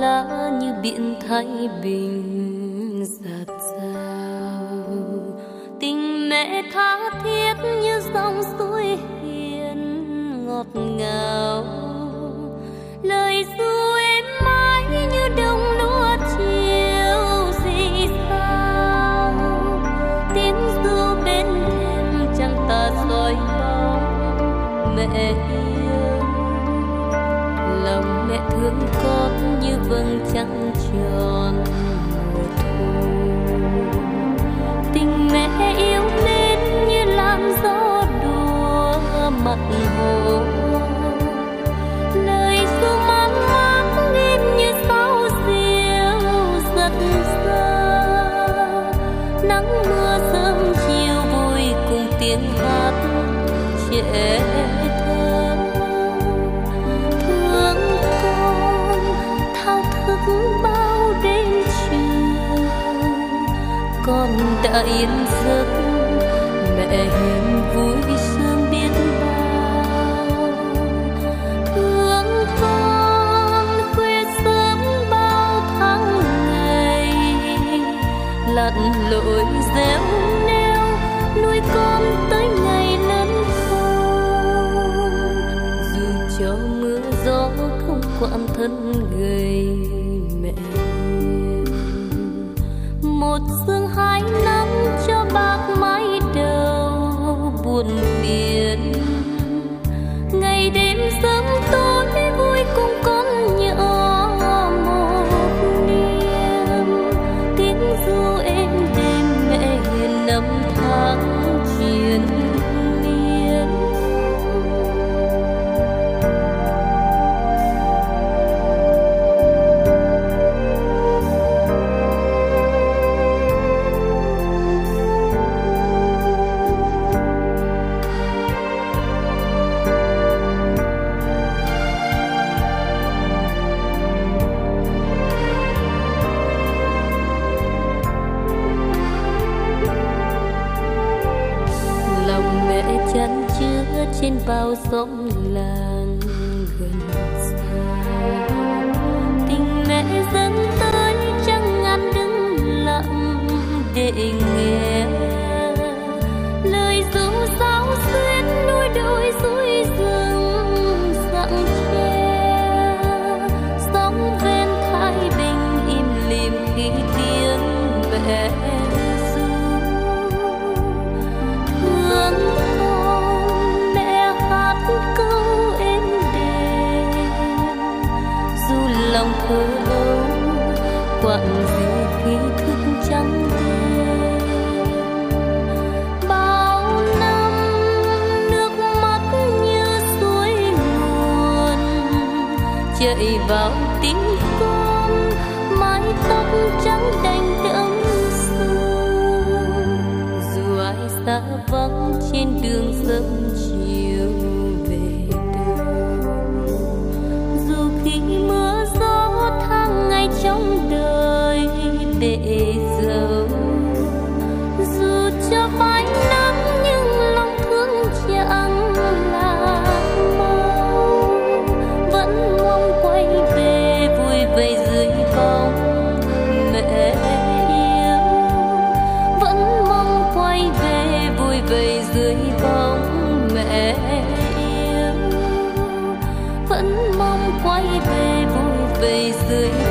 lá như biển Thái Bình dạt dào. Tình mẹ tha thiết như dòng suối hiền ngọt ngào. Lời ru êm mãi như đồng lúa chiều rì rào. Tiếng ru bên thềm chẳng tà soi bóng mẹ yêu. Lòng mẹ thương con như vầng trăng tròn mùa thu. Tình mẹ yêu mến như làn gió đùa mặt hồ. Lời ru man mác im như sao diều giật giơ. Nắng mưa sớm chiều vui cùng tiếng hát trẻ thơ. Thương con thao thức bao đêm trường, con đã yên giấc mẹ hiền vui sương biết bao. Thương con khuya sớm bao tháng ngày, lặn lội réo neo nuôi con tới ngày lớn khôn. Dù cho mưa gió không quặn thân gầy mẹ hiền, một sương hai năm cho bạc mái đầu buồn phiền. Ngày đêm sớm tối vui cùng con nhỏ một niềm. Tiếng ru êm đêm mẹ hiền năm tháng triền miên. Chăn chứa trên bao sóng làng gần xa. Tình mẹ dâng tới chẳng ngăn đứng lặng để nghe. Lời ru sáo xuyên núi đồi suối rừng rặng tre. Sóng ven Thái Bình im lìm khi tiếng mẹ ru. Thương câu êm đềm, dù lòng thơ ấu quặn gì khi thức trắng đêm. Bao năm nước mắt như suối nguồn chạy vào tim con, mái tóc trắng đành đẫm sương. Dù ai xa vắng trên đường sớm chiều về đâu, dù khi mưa gió tháng ngày trong đời để dầu. Dù cho phai nắng nhưng lòng thương chẳng là mau, vẫn mong quay về vui vầy dưới bóng mẹ yêu. Vẫn mong quay về vui vầy dưới bóng mẹ yêu. Vẫn mong quay về vui vầy dưới